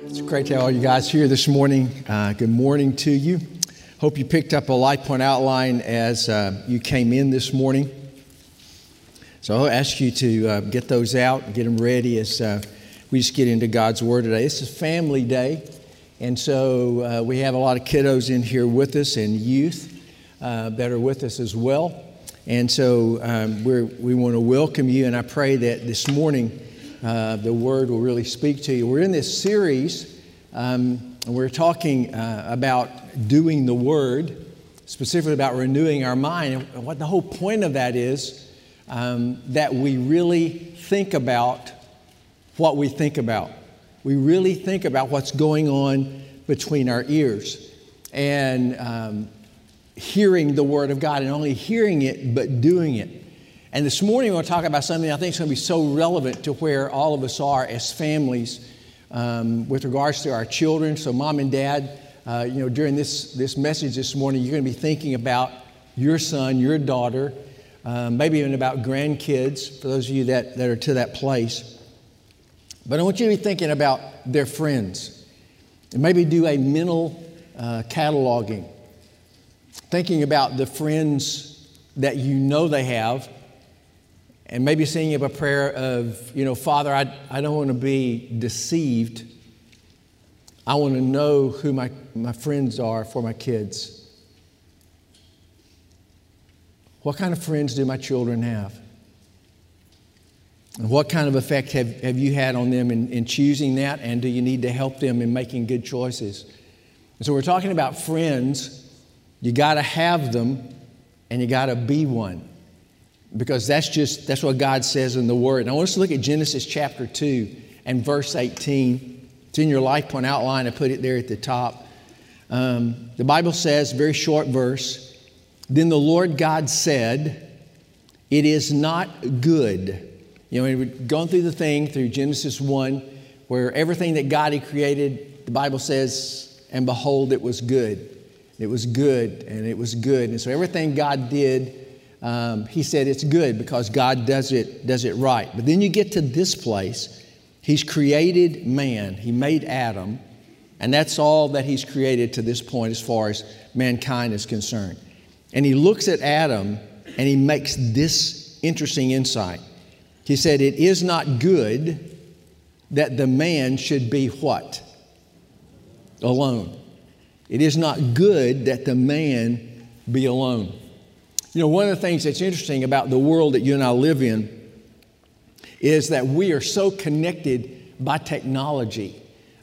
It's great to have all you guys here this morning. Good morning to you. Hope you picked up a Life Point outline as you came in this morning. So I'll ask you to get those out and get them ready as we just get into God's Word today. This is Family Day, and so we have a lot of kiddos in here with us and youth that are with us as well. And so we want to welcome you, and I pray that this morning the Word will really speak to you. We're in this series, and we're talking about doing the Word, specifically about renewing our mind. And what the whole point of that is that we really think about what we think about. We really think about what's going on between our ears and hearing the Word of God, and only hearing it, but doing it. And this morning, we're going to talk about something I think is going to be so relevant to where all of us are as families with regards to our children. So mom and dad, during this message this morning, you're going to be thinking about your son, your daughter, maybe even about grandkids, for those of you that are to that place. But I want you to be thinking about their friends, and maybe do a mental cataloging, thinking about the friends that you know they have. And maybe saying a prayer of, Father, I don't want to be deceived. I want to know who my friends are for my kids. What kind of friends do my children have? And what kind of effect have you had on them in choosing that? And do you need to help them in making good choices? And so we're talking about friends. You got to have them, and you got to be one. Because that's what God says in the Word. And I want us to look at Genesis chapter 2 and verse 18. It's in your Life Point outline. I put it there at the top. The Bible says, very short verse, "Then the Lord God said, it is not good." We've gone through the thing through Genesis 1, where everything that God had created, the Bible says, and behold, it was good. It was good, and it was good. And so everything God did, he said it's good because God does it right. But then you get to this place. He's created man. He made Adam. And that's all that he's created to this point as far as mankind is concerned. And he looks at Adam and he makes this interesting insight. He said, it is not good that the man should be what? Alone. It is not good that the man be alone. One of the things that's interesting about the world that you and I live in is that we are so connected by technology.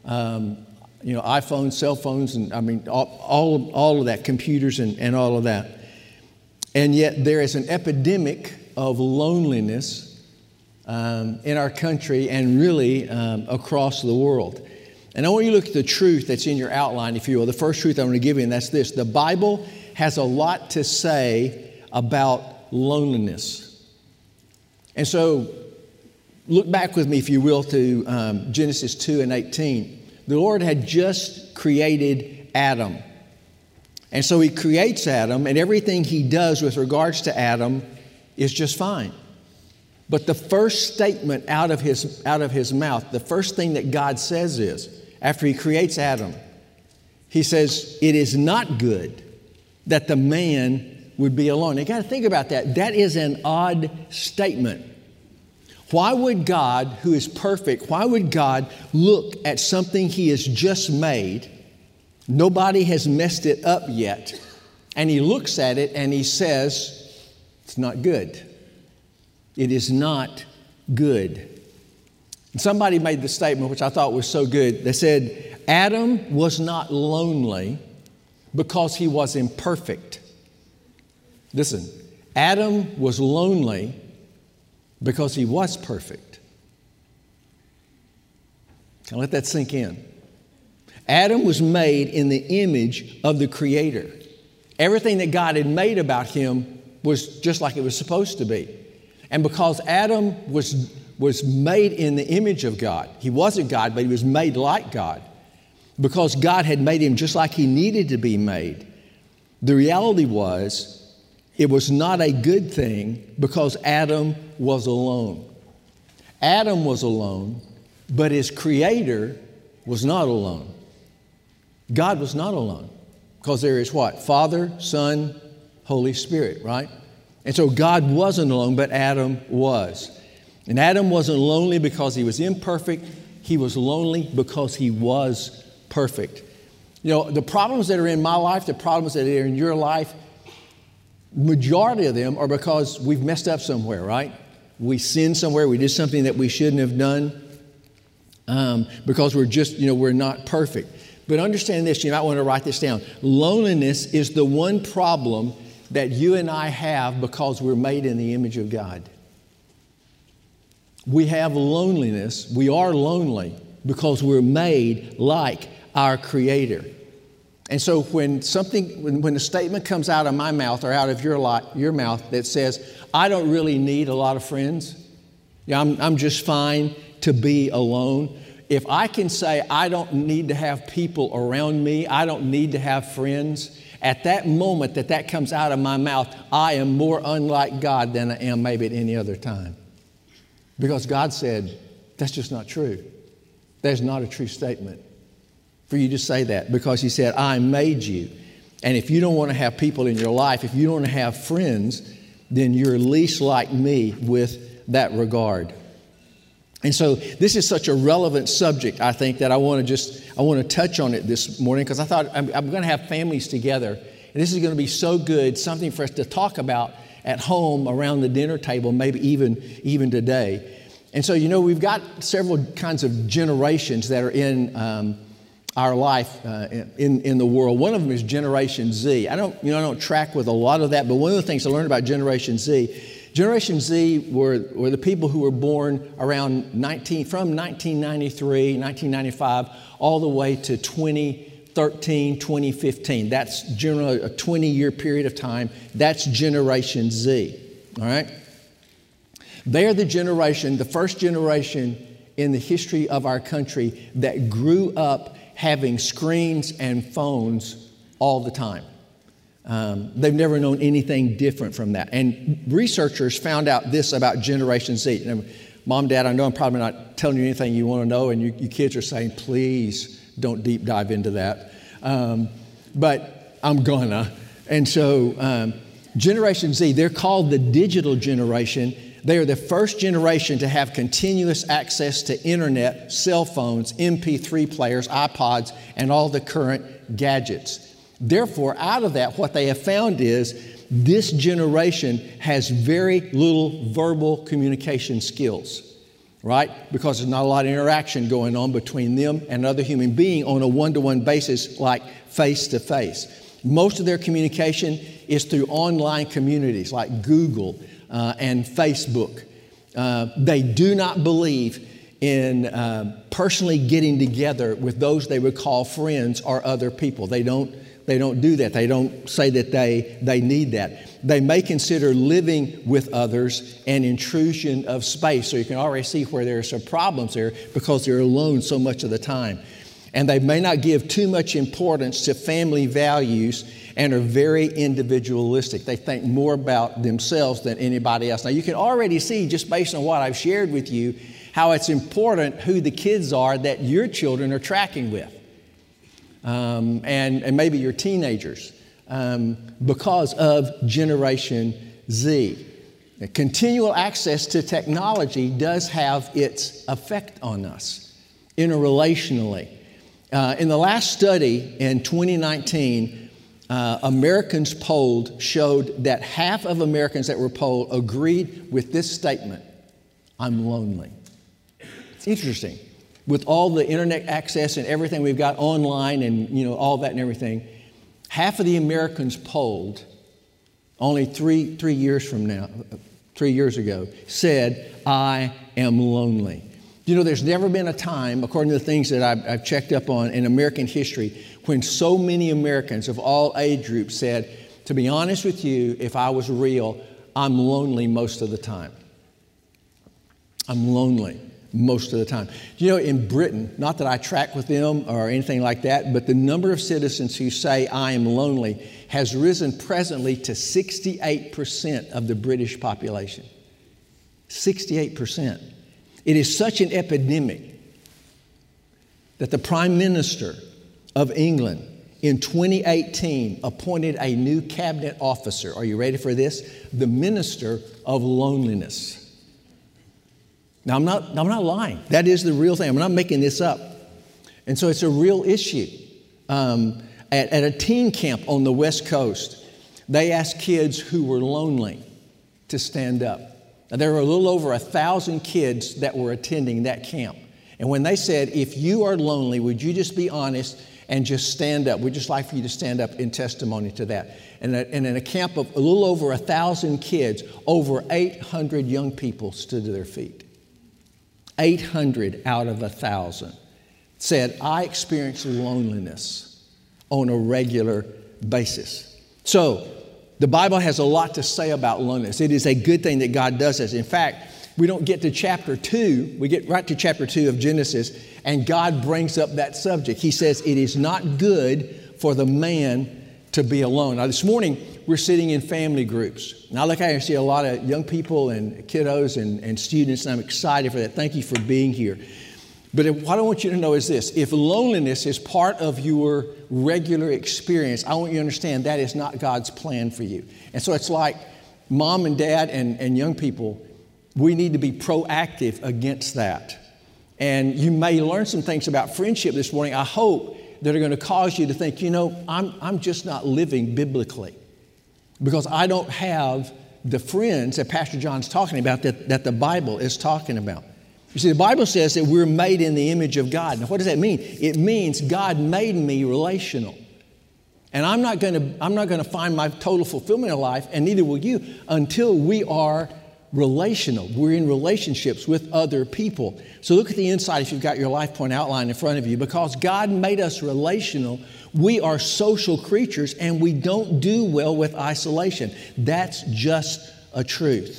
iPhones, cell phones, and all of that, computers and all of that. And yet there is an epidemic of loneliness in our country and really across the world. And I want you to look at the truth that's in your outline, if you will. The first truth I want to give you, and that's this. The Bible has a lot to say about loneliness. And so look back with me, if you will, to Genesis 2 and 18. The Lord had just created Adam. And so he creates Adam, and everything he does with regards to Adam is just fine. But the first statement out of his mouth, the first thing that God says is, after he creates Adam, he says, it is not good that the man would be alone. You got to think about that. That is an odd statement. Why would God, who is perfect, why would God look at something he has just made? Nobody has messed it up yet. And he looks at it and he says, it's not good. It is not good. And somebody made the statement, which I thought was so good. They said, Adam was not lonely because he was imperfect. Listen, Adam was lonely because he was perfect. Can I let that sink in? Adam was made in the image of the Creator. Everything that God had made about him was just like it was supposed to be. And because Adam was made in the image of God, he wasn't God, but he was made like God. Because God had made him just like he needed to be made, the reality was, it was not a good thing because Adam was alone. Adam was alone, but his Creator was not alone. God was not alone. Because there is what? Father, Son, Holy Spirit, right? And so God wasn't alone, but Adam was. And Adam wasn't lonely because he was imperfect. He was lonely because he was perfect. You know, the problems that are in my life, the problems that are in your life, majority of them are because we've messed up somewhere, right? We sinned somewhere. We did something that we shouldn't have done because we're not perfect. But understand this, you might want to write this down. Loneliness is the one problem that you and I have because we're made in the image of God. We have loneliness. We are lonely because we're made like our Creator. And so when a statement comes out of my mouth or out of your mouth that says, I don't really need a lot of friends, I'm just fine to be alone. If I can say I don't need to have people around me, I don't need to have friends, at that moment that comes out of my mouth, I am more unlike God than I am maybe at any other time. Because God said, that's just not true. That's not a true statement for you to say that, because He said, I made you. And if you don't want to have people in your life, if you don't want to have friends, then you're least like me with that regard. And so this is such a relevant subject, I think, that I want to touch on it this morning, because I thought I'm going to have families together. And this is going to be so good, something for us to talk about at home around the dinner table, maybe even today. And so, we've got several kinds of generations that are in our life in the world. One of them is Generation Z. I don't track with a lot of that, but one of the things I learned about Generation Z were the people who were born around from 1993, 1995, all the way to 2013, 2015. That's generally a 20-year period of time. That's Generation Z, all right? They are the first generation in the history of our country that grew up having screens and phones all the time. They've never known anything different from that. And researchers found out this about Generation Z. Now, Mom, Dad, I know I'm probably not telling you anything you want to know, and you kids are saying, please don't deep dive into that. But I'm gonna. And so Generation Z, they're called the digital generation. They are the first generation to have continuous access to internet, cell phones, MP3 players, iPods, and all the current gadgets. Therefore, out of that, what they have found is this generation has very little verbal communication skills, right? Because there's not a lot of interaction going on between them and another human being on a one-to-one basis, like face-to-face. Most of their communication is through online communities like Google and Facebook. They do not believe in personally getting together with those they would call friends or other people. They don't do that. They don't say that they need that. They may consider living with others an intrusion of space. So you can already see where there are some problems there because they're alone so much of the time. And they may not give too much importance to family values and are very individualistic. They think more about themselves than anybody else. Now, you can already see, just based on what I've shared with you, how it's important who the kids are that your children are tracking with. And maybe your teenagers, because of Generation Z. Continual access to technology does have its effect on us interrelationally. In the last study in 2019, Americans polled showed that half of Americans that were polled agreed with this statement: I'm lonely. It's interesting. With all the internet access and everything we've got online and all that and everything, half of the Americans polled only 3 years ago said, I am lonely. There's never been a time, according to the things that I've checked up on in American history, when so many Americans of all age groups said, to be honest with you, if I was real, I'm lonely most of the time. I'm lonely most of the time. In Britain, not that I track with them or anything like that, but the number of citizens who say I am lonely has risen presently to 68% of the British population. 68%. It is such an epidemic that the Prime Minister of England in 2018 appointed a new cabinet officer. Are you ready for this? The Minister of Loneliness. Now, I'm not lying. That is the real thing. I'm not making this up. And so it's a real issue. At a teen camp on the West Coast, they asked kids who were lonely to stand up. Now, there were a little over 1,000 kids that were attending that camp. And when they said, if you are lonely, would you just be honest and just stand up? We'd just like for you to stand up in testimony to that. And in a camp of a little over 1,000 kids, over 800 young people stood to their feet. 800 out of 1,000 said, I experience loneliness on a regular basis. So the Bible has a lot to say about loneliness. It is a good thing that God does this. In fact, we don't get to chapter 2. We get right to chapter 2 of Genesis, and God brings up that subject. He says, it is not good for the man to be alone. Now, this morning, we're sitting in family groups. And I look out and see a lot of young people and kiddos and students, and I'm excited for that. Thank you for being here. But what I want you to know is this. If loneliness is part of your regular experience, I want you to understand that is not God's plan for you. And so it's like mom and dad and young people, we need to be proactive against that. And you may learn some things about friendship this morning, I hope, that are going to cause you to think, I'm just not living biblically because I don't have the friends that Pastor John's talking about that the Bible is talking about. You see, the Bible says that we're made in the image of God. Now, what does that mean? It means God made me relational. And I'm not going to find my total fulfillment in life, and neither will you, until we are relational. We're in relationships with other people. So look at the inside if you've got your life point outline in front of you. Because God made us relational, we are social creatures and we don't do well with isolation. That's just a truth.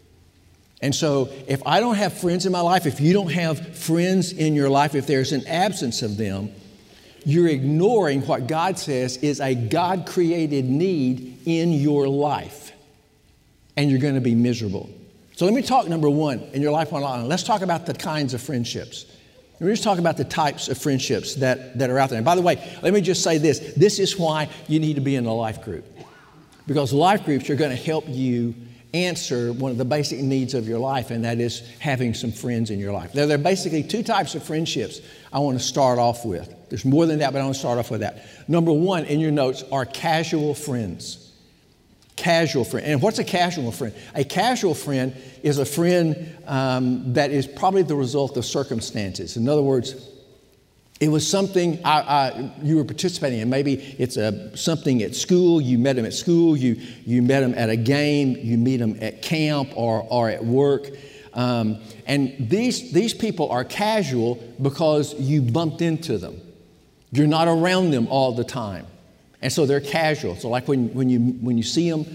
And so if I don't have friends in my life, if you don't have friends in your life, if there's an absence of them, you're ignoring what God says is a God-created need in your life. And you're going to be miserable. So let me talk number one in your life online. Let's talk about the kinds of friendships. We're just talking about the types of friendships that are out there. And by the way, let me just say this. This is why you need to be in a life group. Because life groups are going to help you answer one of the basic needs of your life, and that is having some friends in your life. Now, there are basically two types of friendships I want to start off with. There's more than that, but I want to start off with that. Number one in your notes are casual friends. Casual friend. And what's a casual friend? A casual friend is a friend that is probably the result of circumstances. In other words, it was something you were participating in. Maybe it's something at school. You met them at school. You met them at a game. You meet them at camp or at work. And these people are casual because you bumped into them. You're not around them all the time. And so they're casual. So like when you see them,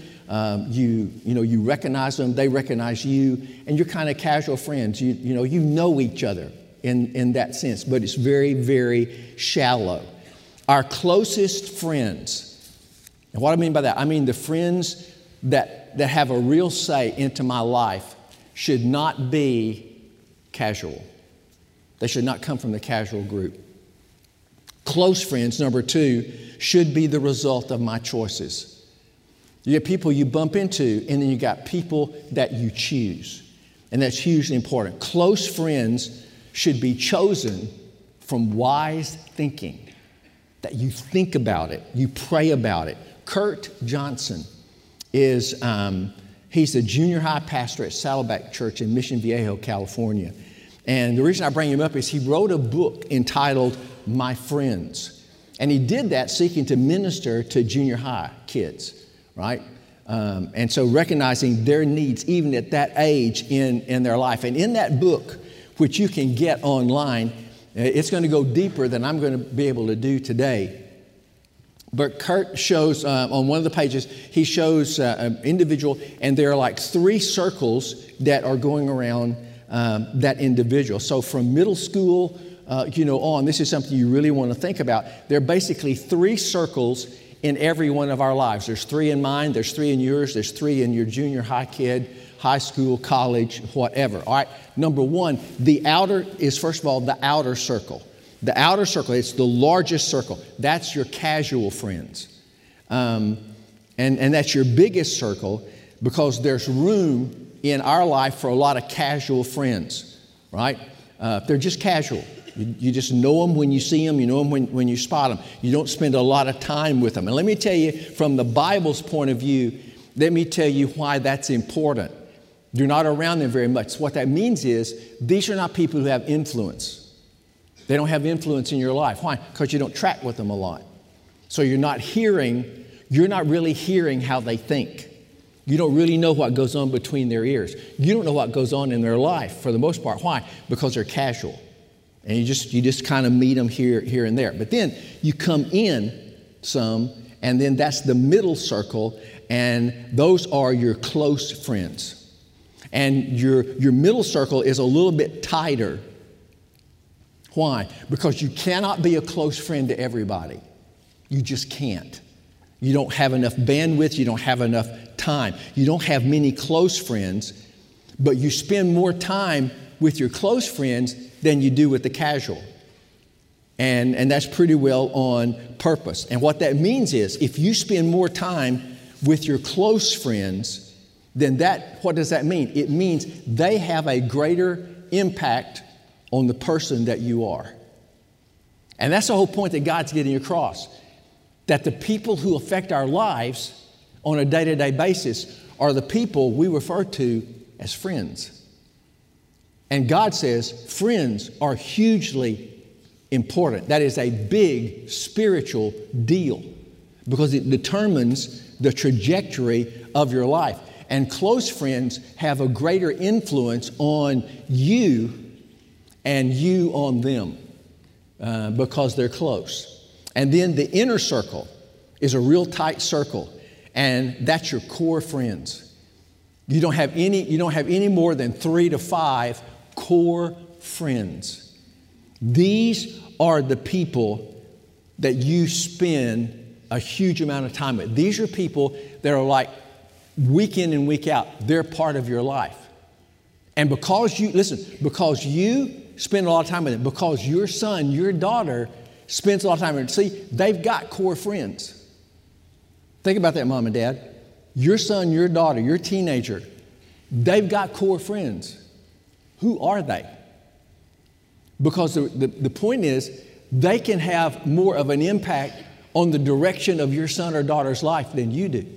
you recognize them, they recognize you, and you're kind of casual friends. You know each other in that sense, but it's very, very shallow. Our closest friends, and what I mean by that, I mean the friends that have a real say into my life should not be casual. They should not come from the casual group. Close friends, number two, should be the result of my choices. You get people you bump into, and then you got people that you choose. And that's hugely important. Close friends should be chosen from wise thinking, that you think about it, you pray about it. Kurt Johnson is, he's the junior high pastor at Saddleback Church in Mission Viejo, California. And the reason I bring him up is he wrote a book entitled My Friends. And he did that seeking to minister to junior high kids, right? And so recognizing their needs even at that age in their life. And in that book, which you can get online, it's going to go deeper than I'm going to be able to do today. But Kurt shows, on one of the pages, he shows an individual, and there are like 3 circles that are going around that individual. So from middle school on, this is something you really want to think about. There are basically 3 circles in every one of our lives. There's 3 in mine, there's 3 in yours, there's 3 in your junior high kid, high school, college, whatever. All right, number one, the outer is, first of all, the outer circle. The outer circle, it's the largest circle. That's your casual friends. And that's your biggest circle because there's room in our life for a lot of casual friends, right? They're just casual. You just know them when you see them. You know them when you spot them. You don't spend a lot of time with them. And let me tell you, from the Bible's point of view, let me tell you why that's important. You're not around them very much. What that means is these are not people who have influence. They don't have influence in your life. Why? Because you don't track with them a lot. So you're not really hearing how they think. You don't really know what goes on between their ears. You don't know what goes on in their life for the most part. Why? Because they're casual. And you just kind of meet them here and there. But then you come in some, and then that's the middle circle, and those are your close friends. And your middle circle is a little bit tighter. Why? Because you cannot be a close friend to everybody. You just can't. You don't have enough bandwidth. You don't have enough time. You don't have many close friends, but you spend more time with your close friends than you do with the casual. And that's pretty well on purpose. And what that means is if you spend more time with your close friends, then what does that mean? It means they have a greater impact on the person that you are. And that's the whole point that God's getting across. That the people who affect our lives on a day-to-day basis are the people we refer to as friends. And God says friends are hugely important. That is a big spiritual deal because it determines the trajectory of your life. And close friends have a greater influence on you and you on them because they're close. And then the inner circle is a real tight circle, and that's your core friends. You don't have any more than 3 to 5 core friends. These are the people that you spend a huge amount of time with. These are people that are like week in and week out. They're part of your life. And because you spend a lot of time with them, because your son, your daughter spends a lot of time with them, see, they've got core friends. Think about that, mom and dad. Your son, your daughter, your teenager, they've got core friends. Who are they? Because the point is, they can have more of an impact on the direction of your son or daughter's life than you do.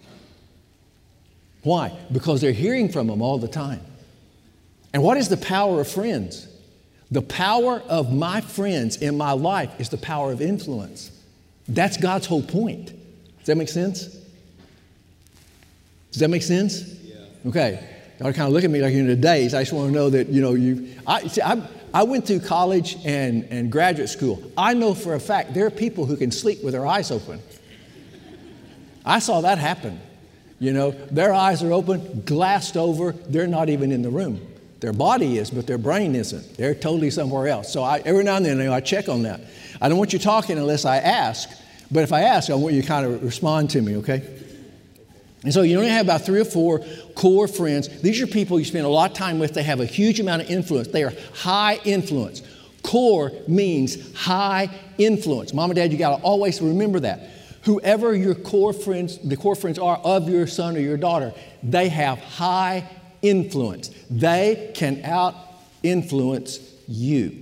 Why? Because they're hearing from them all the time. And what is the power of friends? The power of my friends in my life is the power of influence. That's God's whole point. Does that make sense? Does that make sense? Yeah. Okay. Y'all kind of look at me like you're in a daze. I just want to know that, I went through college and graduate school. I know for a fact there are people who can sleep with their eyes open. I saw that happen. Their eyes are open, glassed over. They're not even in the room. Their body is, but their brain isn't. They're totally somewhere else. So every now and then I check on that. I don't want you talking unless I ask. But if I ask, I want you to kind of respond to me, okay? And so you only have about 3 or 4 core friends. These are people you spend a lot of time with. They have a huge amount of influence. They are high influence. Core means high influence. Mom and Dad, you got to always remember that. Whoever your core friends, the core friends are of your son or your daughter, they have high influence. They can out-influence you.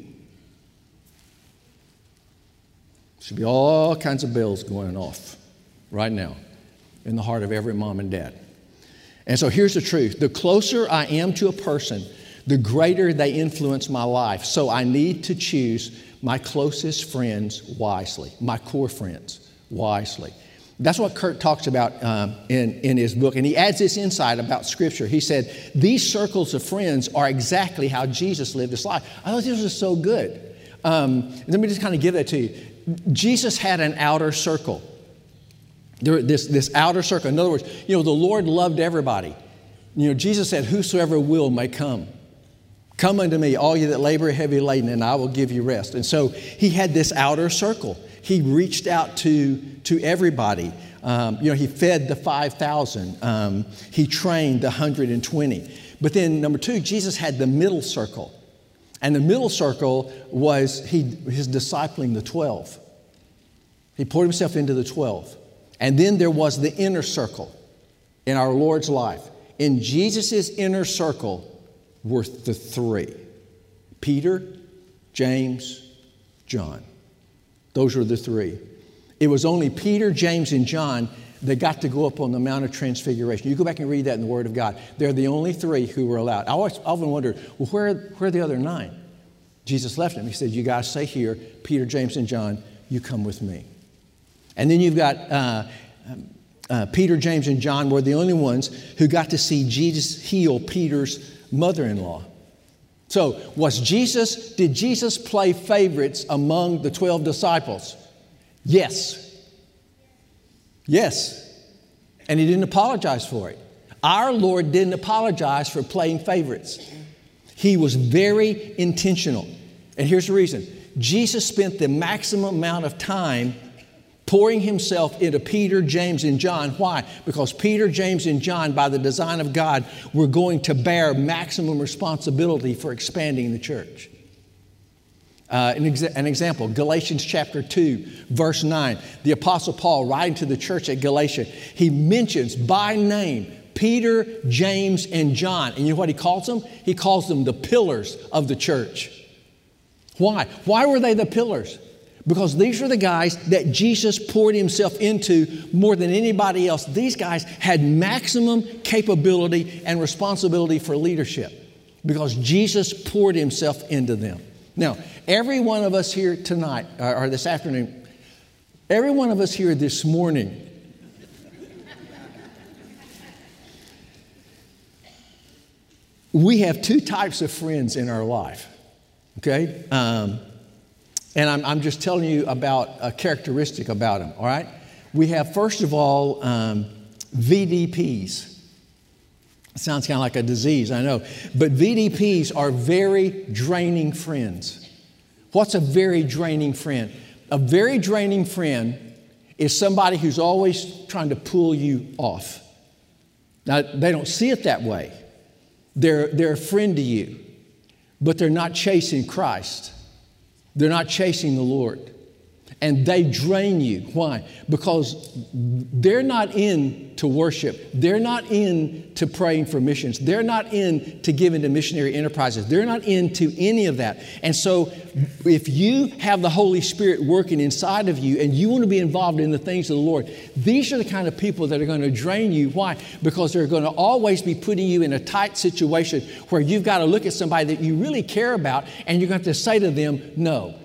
Should be all kinds of bells going off right now in the heart of every mom and dad. And so here's the truth. The closer I am to a person, the greater they influence my life. So I need to choose my closest friends wisely, my core friends wisely. That's what Kurt talks about in his book. And he adds this insight about Scripture. He said, these circles of friends are exactly how Jesus lived his life. I thought this was so good. Let me just kind of give that to you. Jesus had an outer circle. This outer circle. In other words, the Lord loved everybody. Jesus said, whosoever will may come. Come unto me, all you that labor heavy laden, and I will give you rest. And so he had this outer circle. He reached out to everybody. He fed the 5,000. He trained the 120. But then number 2, Jesus had the middle circle. And the middle circle was his discipling the 12. He poured himself into the 12. And then there was the inner circle in our Lord's life. In Jesus' inner circle were the three: Peter, James, John. Those were the three. It was only Peter, James, and John that got to go up on the Mount of Transfiguration. You go back and read that in the Word of God. They're the only three who were allowed. I often wondered, well, where are the other 9? Jesus left them. He said, you guys stay here. Peter, James, and John, you come with me. And then you've got Peter, James, and John were the only ones who got to see Jesus heal Peter's mother-in-law. So did Jesus play favorites among the 12 disciples? Yes. Yes. And he didn't apologize for it. Our Lord didn't apologize for playing favorites. He was very intentional. And here's the reason. Jesus spent the maximum amount of time pouring himself into Peter, James, and John. Why? Because Peter, James, and John, by the design of God, were going to bear maximum responsibility for expanding the church. An example, Galatians chapter 2, verse 9. The Apostle Paul, writing to the church at Galatia, he mentions by name Peter, James, and John. And you know what he calls them? He calls them the pillars of the church. Why? Why were they the pillars? Because these are the guys that Jesus poured himself into more than anybody else. These guys had maximum capability and responsibility for leadership because Jesus poured himself into them. Now, every one of us here tonight, or this afternoon, every one of us here this morning, we have 2 types of friends in our life, okay? And I'm just telling you about a characteristic about them, all right? We have, first of all, VDPs. It sounds kind of like a disease, I know. But VDPs are very draining friends. What's a very draining friend? A very draining friend is somebody who's always trying to pull you off. Now, they don't see it that way. They're a friend to you, but they're not chasing Christ. They're not chasing the Lord. And they drain you. Why? Because they're not in to worship. They're not in to praying for missions. They're not in to giving to missionary enterprises. They're not into any of that. And so if you have the Holy Spirit working inside of you and you want to be involved in the things of the Lord, these are the kind of people that are going to drain you. Why? Because they're going to always be putting you in a tight situation where you've got to look at somebody that you really care about and you're going to have to say to them, no.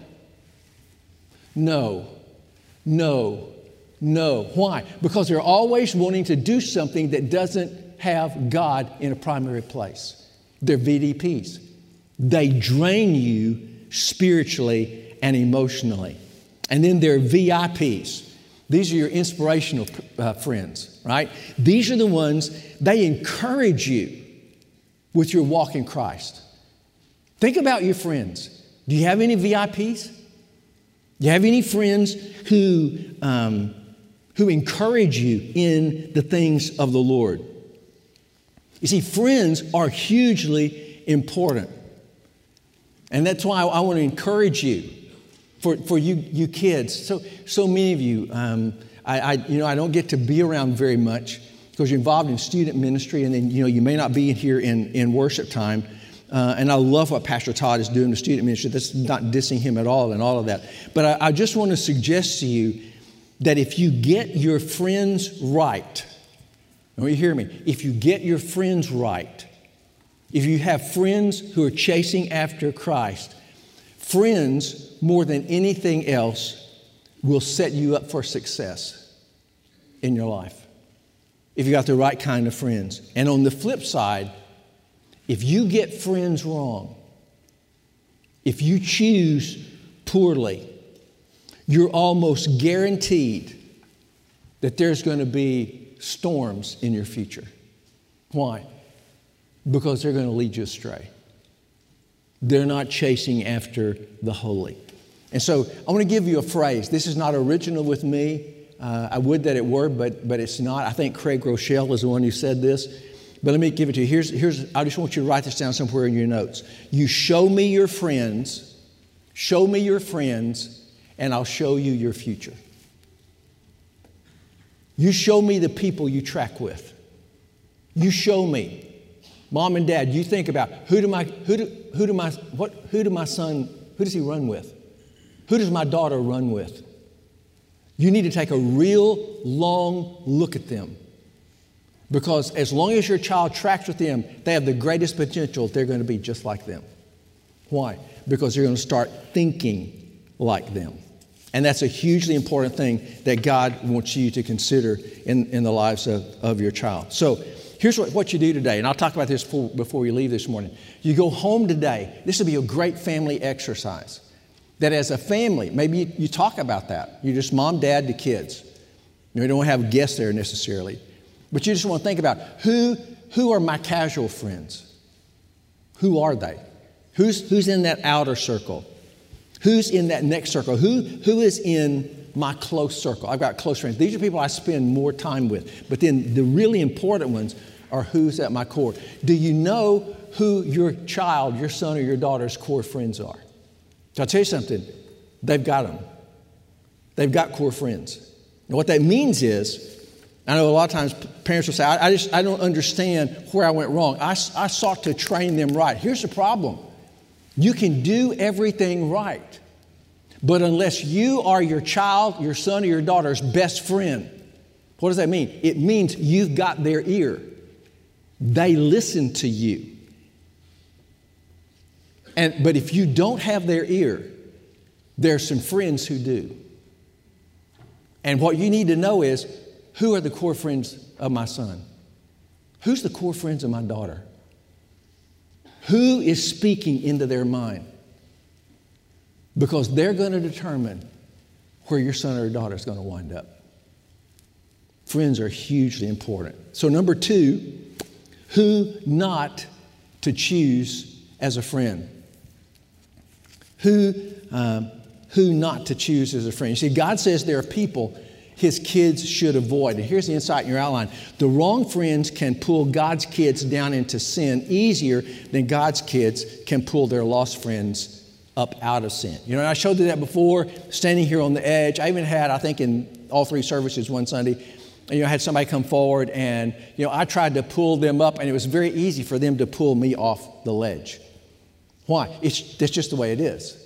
No, no, no. Why? Because they're always wanting to do something that doesn't have God in a primary place. They're VDPs. They drain you spiritually and emotionally. And then there are VIPs. These are your inspirational friends, right? These are the ones, they encourage you with your walk in Christ. Think about your friends. Do you have any VIPs? Do you have any friends who encourage you in the things of the Lord? You see, friends are hugely important. And that's why I want to encourage you, for you kids. So many of you, I don't get to be around very much because you're involved in student ministry, and then you may not be here in worship time. And I love what Pastor Todd is doing with student ministry. That's not dissing him at all and all of that. But I just want to suggest to you that if you get your friends right, you hear me? If you get your friends right, if you have friends who are chasing after Christ, friends more than anything else will set you up for success in your life. If you got the right kind of friends. And on the flip side, if you get friends wrong, if you choose poorly, you're almost guaranteed that there's going to be storms in your future. Why? Because they're going to lead you astray. They're not chasing after the holy. And so I want to give you a phrase. This is not original with me. I would that it were, but it's not. I think Craig Rochelle is the one who said this. But let me give it to you. Here's. I just want you to write this down somewhere in your notes. You show me your friends, and I'll show you your future. You show me the people you track with. You show me. Mom and Dad, you think about who does my son, who does he run with? Who does my daughter run with? You need to take a real long look at them. Because as long as your child tracks with them, they have the greatest potential they're going to be just like them. Why? Because they're going to start thinking like them. And that's a hugely important thing that God wants you to consider in the lives of your child. So here's what you do today, and I'll talk about this before you leave this morning. You go home today. This will be a great family exercise. That as a family, maybe you talk about that. You just mom, dad, the kids. You don't have guests there necessarily. But you just want to think about who are my casual friends? Who are they? Who's in that outer circle? Who's in that next circle? Who is in my close circle? I've got close friends. These are people I spend more time with. But then the really important ones are who's at my core. Do you know who your child, your son or your daughter's core friends are? So I'll tell you something. They've got them. They've got core friends. And what that means is, I know a lot of times parents will say, I don't understand where I went wrong. I sought to train them right. Here's the problem. You can do everything right. But unless you are your child, your son or your daughter's best friend, what does that mean? It means you've got their ear. They listen to you. But if you don't have their ear, there's some friends who do. And what you need to know is, who are the core friends of my son? Who's the core friends of my daughter? Who is speaking into their mind? Because they're going to determine where your son or your daughter is going to wind up. Friends are hugely important. So number 2, who not to choose as a friend. Who not to choose as a friend. You see, God says there are people His kids should avoid. And here's the insight in your outline. The wrong friends can pull God's kids down into sin easier than God's kids can pull their lost friends up out of sin. You know, I showed you that before, standing here on the edge. I even had, I think in all 3 services one Sunday, I had somebody come forward and, I tried to pull them up, and it was very easy for them to pull me off the ledge. Why? That's just the way it is.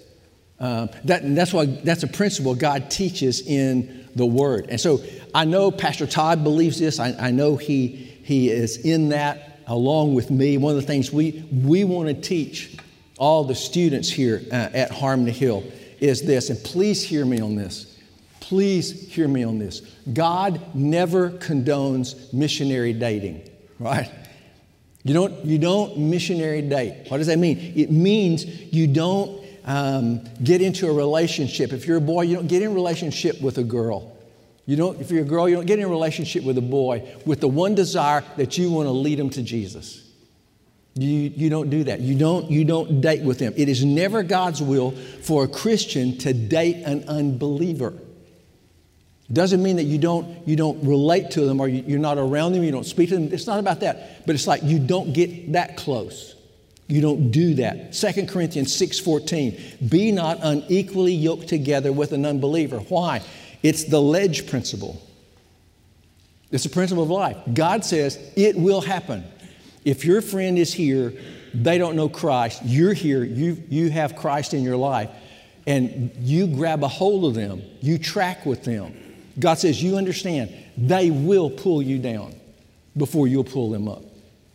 That's a principle God teaches in the Word. And so I know Pastor Todd believes this. I know he is in that along with me. One of the things we want to teach all the students here at Harmony Hill is this, and please hear me on this. Please hear me on this. God never condones missionary dating, right? You don't missionary date. What does that mean? It means you don't get into a relationship. If you're a boy, you don't get in a relationship with a girl. If you're a girl, you don't get in a relationship with a boy with the one desire that you want to lead them to Jesus. You don't do that. You don't date with them. It is never God's will for a Christian to date an unbeliever. Doesn't mean that you don't relate to them or you're not around them, you don't speak to them. It's not about that. But it's like you don't get that close. You don't do that. 2 Corinthians 6:14. Be not unequally yoked together with an unbeliever. Why? It's the ledge principle. It's a principle of life. God says it will happen. If your friend is here, they don't know Christ, you're here, you have Christ in your life, and you grab a hold of them, you track with them. God says, you understand, they will pull you down before you'll pull them up.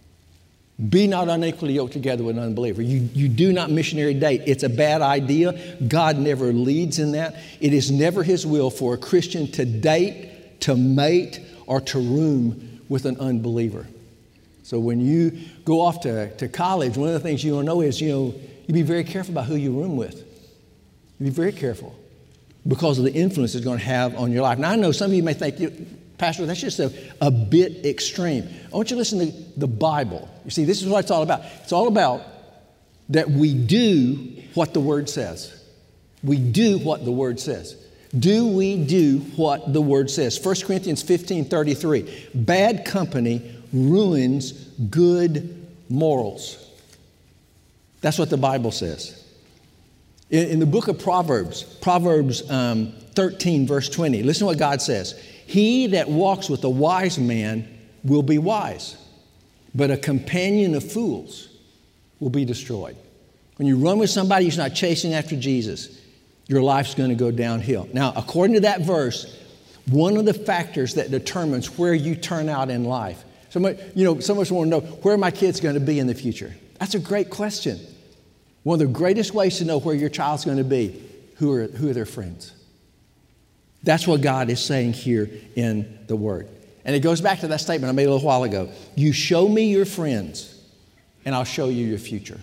Be not unequally yoked together with an unbeliever. You do not missionary date. It's a bad idea. God never leads in that. It is never His will for a Christian to date, to mate, or to room with an unbeliever. So when you go off to college, one of the things you want to know is, you be very careful about who you room with. You be very careful because of the influence it's going to have on your life. Now, I know some of you may think, Pastor, that's just a bit extreme. I want you to listen to the Bible. You see, this is what it's all about. It's all about that we do what the Word says. We do what the Word says. Do we do what the Word says? 1 Corinthians 15:33. Bad company ruins good morals. That's what the Bible says. In the book of Proverbs, Proverbs 13, verse 20, listen to what God says. He that walks with a wise man will be wise, but a companion of fools will be destroyed. When you run with somebody who's not chasing after Jesus, your life's going to go downhill. Now, according to that verse, one of the factors that determines where you turn out in life. Some of us want to know, where are my kids going to be in the future? That's a great question. One of the greatest ways to know where your child's going to be, who are their friends? That's what God is saying here in the Word. And it goes back to that statement I made a little while ago. You show me your friends, and I'll show you your future.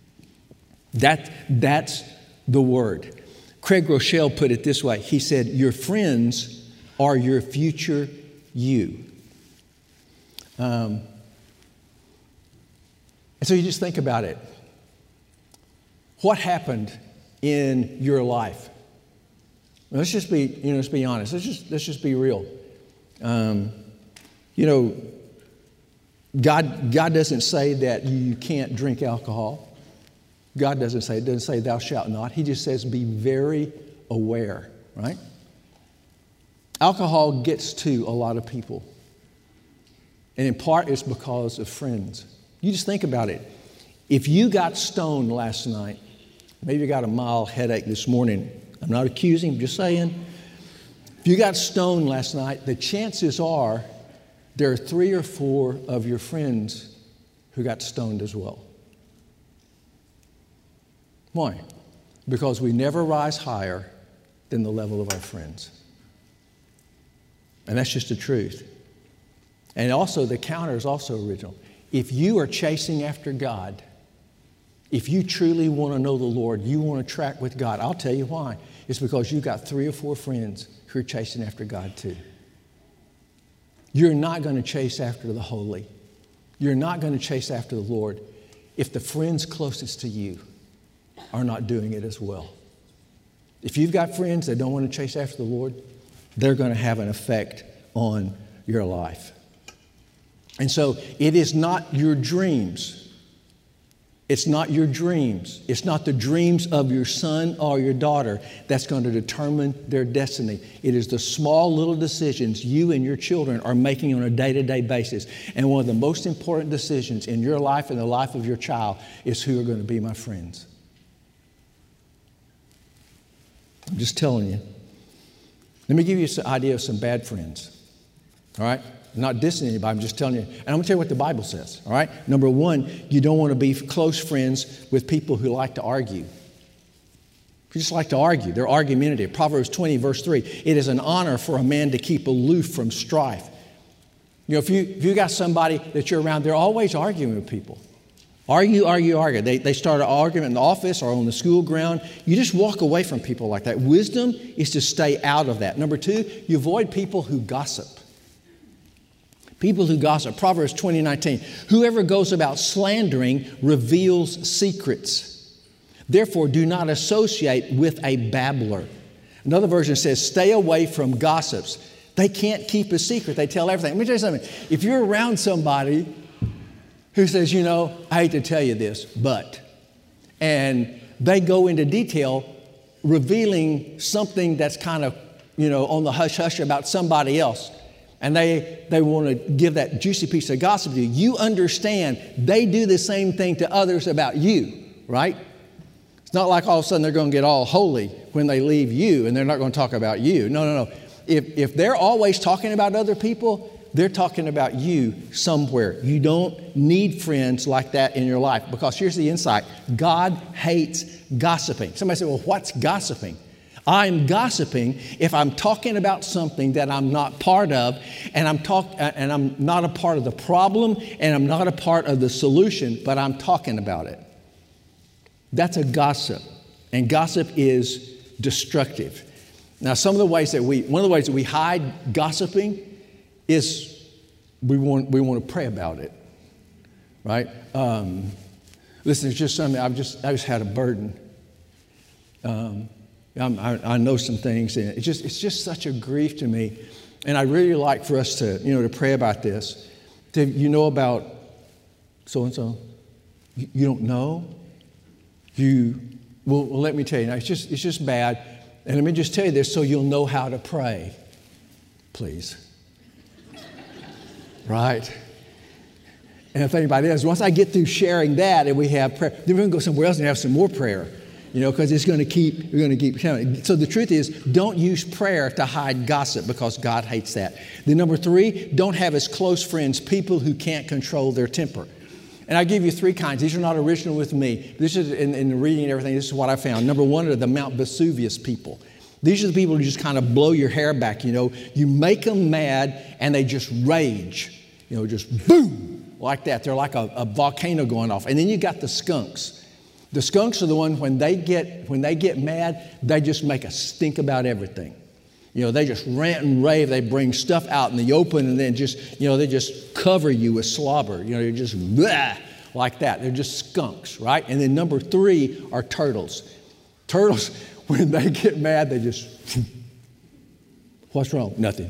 That's the Word. Craig Rochelle put it this way. He said, your friends are your future you. And so you just think about it. What happened in your life? Let's just be honest. Let's just be real. God doesn't say that you can't drink alcohol. God doesn't say thou shalt not. He just says be very aware, right? Alcohol gets to a lot of people. And in part it's because of friends. You just think about it. If you got stoned last night, maybe you got a mild headache this morning. I'm not accusing, I'm just saying. If you got stoned last night, the chances are there are 3 or 4 of your friends who got stoned as well. Why? Because we never rise higher than the level of our friends. And that's just the truth. And also, the counter is also original. If you are chasing after God, if you truly want to know the Lord, you want to track with God, I'll tell you why. It's because you've got 3 or 4 friends who are chasing after God too. You're not going to chase after the holy. You're not going to chase after the Lord if the friends closest to you are not doing it as well. If you've got friends that don't want to chase after the Lord, they're going to have an effect on your life. And so it is not your dreams. It's not your dreams. It's not the dreams of your son or your daughter that's going to determine their destiny. It is the small little decisions you and your children are making on a day-to-day basis. And one of the most important decisions in your life and the life of your child is who are going to be my friends. I'm just telling you. Let me give you an idea of some bad friends. All right? I'm not dissing anybody, I'm just telling you. And I'm going to tell you what the Bible says. All right? Number 1, you don't want to be close friends with people who like to argue. Who just like to argue. They're argumentative. Proverbs 20, verse 3. It is an honor for a man to keep aloof from strife. You know, if you got somebody that you're around, they're always arguing with people. Argue. They start an argument in the office or on the school ground. You just walk away from people like that. Wisdom is to stay out of that. Number 2, you avoid people who gossip. People who gossip. Proverbs 20:19. Whoever goes about slandering reveals secrets. Therefore, do not associate with a babbler. Another version says, stay away from gossips. They can't keep a secret. They tell everything. Let me tell you something. If you're around somebody who says, I hate to tell you this, but, and they go into detail revealing something that's kind of, on the hush-hush about somebody else, and they want to give that juicy piece of gossip to you, you understand they do the same thing to others about you, right? It's not like all of a sudden they're going to get all holy when they leave you and they're not going to talk about you. No. If they're always talking about other people, they're talking about you somewhere. You don't need friends like that in your life, because here's the insight. God hates gossiping. Somebody said, well, what's gossiping? I'm gossiping if I'm talking about something that I'm not part of, and I'm not a part of the problem, and I'm not a part of the solution, but I'm talking about it. That's a gossip, and gossip is destructive. Now, one of the ways that we hide gossiping is we want to pray about it, right? Listen, it's just something I just had a burden. I know some things, and it's just such a grief to me, and I really like for us to to pray about this. You know about so-and-so? You don't know? Well, let me tell you. Now, it's just bad. And let me just tell you this so you'll know how to pray. Please. Right? And the thing about it is, once I get through sharing that and we have prayer, then we're going to go somewhere else and have some more prayer. Because we're going to keep telling. So the truth is, don't use prayer to hide gossip because God hates that. Then number 3, don't have as close friends people who can't control their temper. And I give you 3 kinds. These are not original with me. This is in the reading and everything. This is what I found. Number 1 are the Mount Vesuvius people. These are the people who just kind of blow your hair back. You make them mad and they just rage. Just boom, like that. They're like a volcano going off. And then you got the skunks. The skunks are the ones when they get mad, they just make a stink about everything. They just rant and rave. They bring stuff out in the open and then they just cover you with slobber. You're just blah, like that. They're just skunks, right? And then number 3 are turtles. Turtles, when they get mad, they just, what's wrong? Nothing.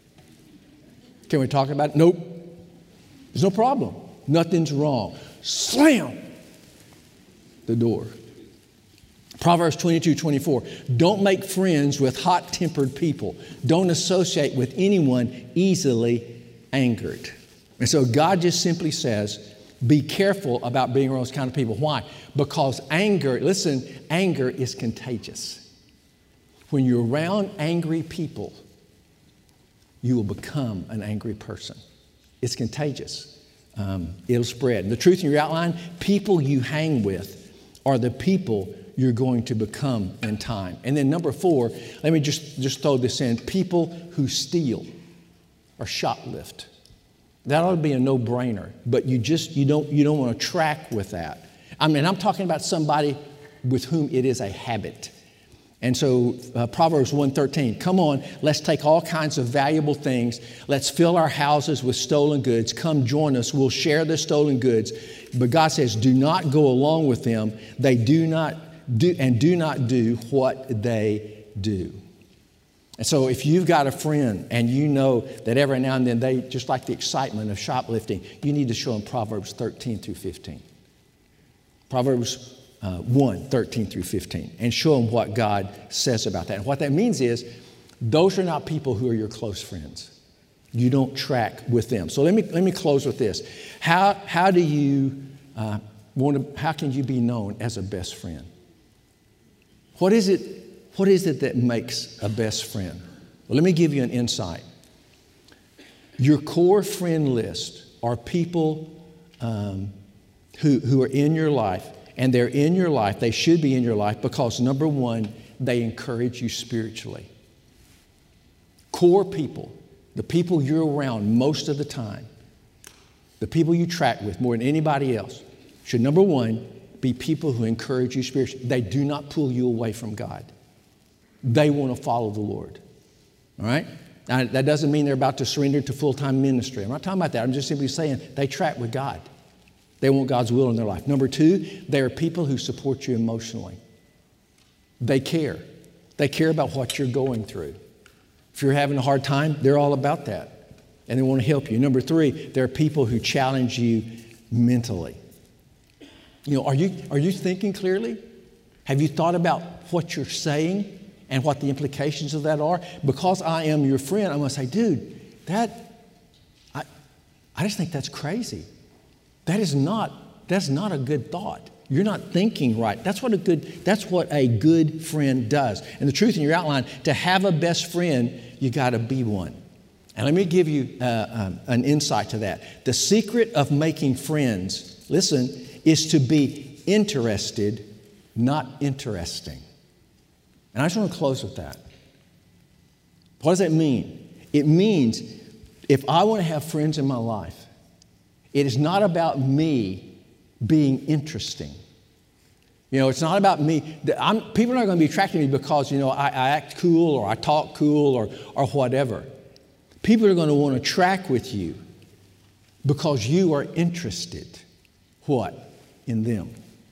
Can we talk about it? Nope. There's no problem. Nothing's wrong. Slam the door. Proverbs 22:24. Don't make friends with hot-tempered people. Don't associate with anyone easily angered. And so God just simply says, be careful about being around those kind of people. Why? Because anger is contagious. When you're around angry people, you will become an angry person. It's contagious. It'll spread. And the truth in your outline, people you hang with are the people you're going to become in time. And then number 4, let me just throw this in. People who steal or shoplift. That ought to be a no-brainer, but you don't want to track with that. I'm talking about somebody with whom it is a habit. And so Proverbs 1:13, come on, let's take all kinds of valuable things. Let's fill our houses with stolen goods. Come join us. We'll share the stolen goods. But God says, do not go along with them. They do not do what they do. And so if you've got a friend and you know that every now and then they just like the excitement of shoplifting, you need to show them Proverbs 13-15. Proverbs 1:13-15, and show them what God says about that. And what that means is, those are not people who are your close friends. You don't track with them. So let me close with this. How can you be known as a best friend? What is it that makes a best friend? Well, let me give you an insight. Your core friend list are people who are in your life. And they're in your life, they should be in your life because, number 1, they encourage you spiritually. Core people, the people you're around most of the time, the people you track with more than anybody else, should, number 1, be people who encourage you spiritually. They do not pull you away from God. They want to follow the Lord. All right? Now, that doesn't mean they're about to surrender to full-time ministry. I'm not talking about that. I'm just simply saying they track with God. They want God's will in their life. Number 2, they are people who support you emotionally. They care. They care about what you're going through. If you're having a hard time, they're all about that. And they want to help you. Number 3, there are people who challenge you mentally. Are you thinking clearly? Have you thought about what you're saying and what the implications of that are? Because I am your friend, I'm going to say, dude, I just think that's crazy. That's not a good thought. You're not thinking right. That's what a good friend does. And the truth in your outline, to have a best friend, you got to be one. And let me give you an insight to that. The secret of making friends, listen, is to be interested, not interesting. And I just want to close with that. What does that mean? It means if I want to have friends in my life, it is not about me being interesting. It's not about me. People are not going to be attracted to me because, I act cool or I talk cool or whatever. People are going to want to track with you because you are interested. What? In them.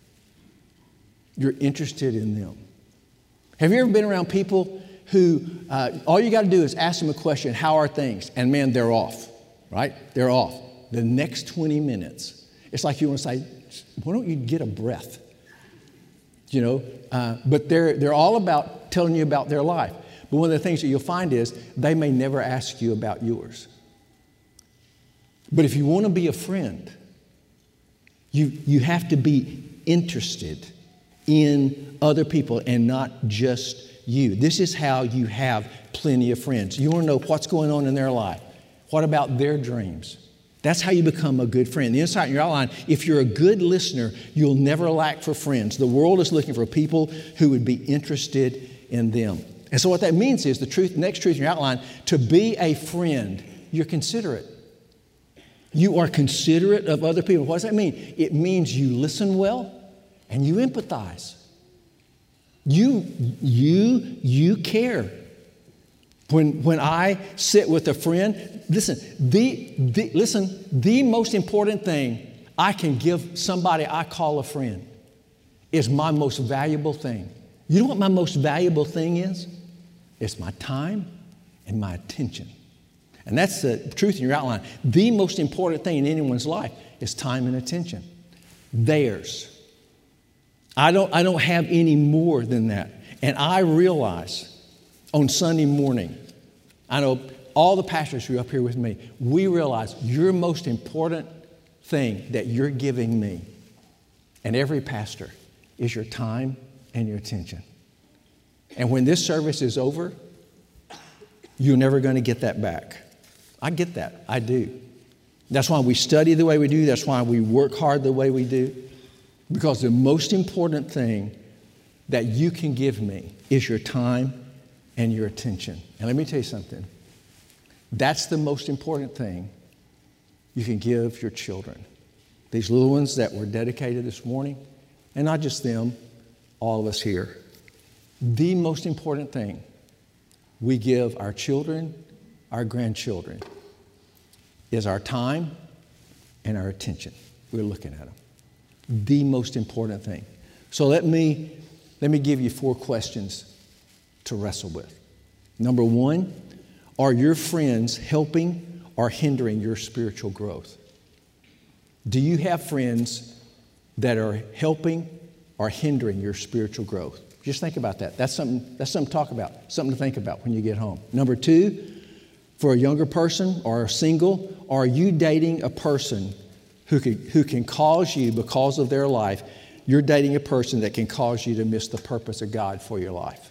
You're interested in them. Have you ever been around people who all you got to do is ask them a question, how are things? And man, they're off, right? They're off. the next 20 minutes. It's like you want to say, why don't you get a breath? But they're all about telling you about their life. But one of the things that you'll find is they may never ask you about yours. But if you want to be a friend, you have to be interested in other people and not just you. This is how you have plenty of friends. You want to know what's going on in their life. What about their dreams? That's how you become a good friend. The insight in your outline, if you're a good listener, you'll never lack for friends. The world is looking for people who would be interested in them. And so what that means is the next truth in your outline, to be a friend, you're considerate. You are considerate of other people. What does that mean? It means you listen well and you empathize. You care. When I sit with a friend, listen, the most important thing I can give somebody I call a friend is my most valuable thing. You know what my most valuable thing is? It's my time and my attention. And that's the truth in your outline. The most important thing in anyone's life is time and attention. Theirs. I don't have any more than that. And I realize on Sunday morning, I know all the pastors who are up here with me, we realize your most important thing that you're giving me and every pastor is your time and your attention. And when this service is over, you're never going to get that back. I get that. I do. That's why we study the way we do. That's why we work hard the way we do. Because the most important thing that you can give me is your time and your attention. And let me tell you something. That's the most important thing you can give your children. These little ones that were dedicated this morning, and not just them, all of us here. The most important thing we give our children, our grandchildren, is our time and our attention. We're looking at them. The most important thing. So let me give you 4 questions to wrestle with. Number 1, are your friends helping or hindering your spiritual growth? Do you have friends that are helping or hindering your spiritual growth? Just think about that. That's something to talk about, something to think about when you get home. Number 2, for a younger person or a single, are you dating a person who can cause you, because of their life, you're dating a person that can cause you to miss the purpose of God for your life?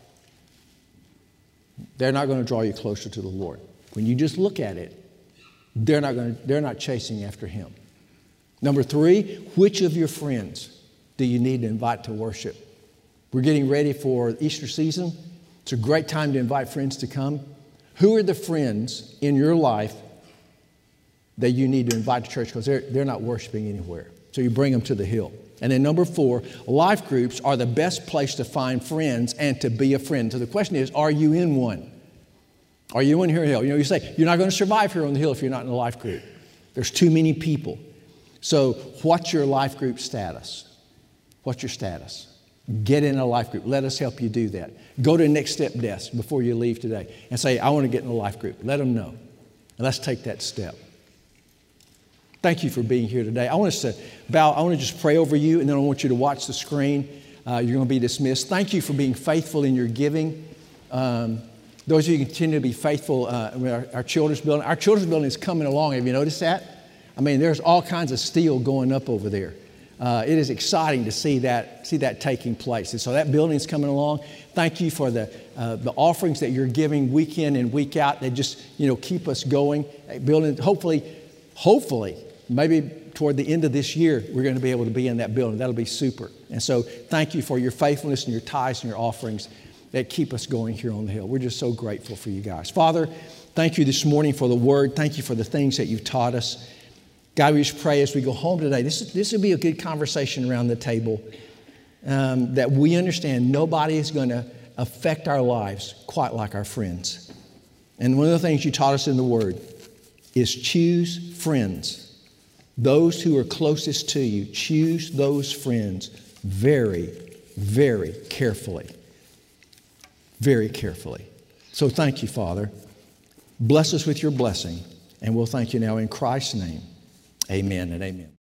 They're not going to draw you closer to the Lord. When you just look at it, they're not chasing after Him. Number 3, which of your friends do you need to invite to worship? We're getting ready for Easter season. It's a great time to invite friends to come. Who are the friends in your life that you need to invite to church because they're not worshiping anywhere? So you bring them to the hill. And then number 4, life groups are the best place to find friends and to be a friend. So the question is, are you in one? Are you in here on the hill? You say, you're not going to survive here on the hill if you're not in a life group. There's too many people. So what's your life group status? What's your status? Get in a life group. Let us help you do that. Go to Next Step Desk before you leave today and say, I want to get in a life group. Let them know. And let's take that step. Thank you for being here today. I want us to bow. I want to just pray over you, and then I want you to watch the screen. You're going to be dismissed. Thank you for being faithful in your giving. Those of you who continue to be faithful with our children's building. Our children's building is coming along. Have you noticed that? I mean, there's all kinds of steel going up over there. It is exciting to see that taking place. And so that building is coming along. Thank you for the offerings that you're giving week in and week out. They just, keep us going. Building, hopefully, maybe toward the end of this year, we're going to be able to be in that building. That'll be super. And so thank you for your faithfulness and your tithes and your offerings that keep us going here on the hill. We're just so grateful for you guys. Father, thank you this morning for the word. Thank you for the things that you've taught us. God, we just pray as we go home today, this would be a good conversation around the table, that we understand nobody is going to affect our lives quite like our friends. And one of the things you taught us in the Word is choose friends. Those who are closest to you, choose those friends very, very carefully. Very carefully. So thank you, Father. Bless us with your blessing, and we'll thank you now in Christ's name. Amen and amen.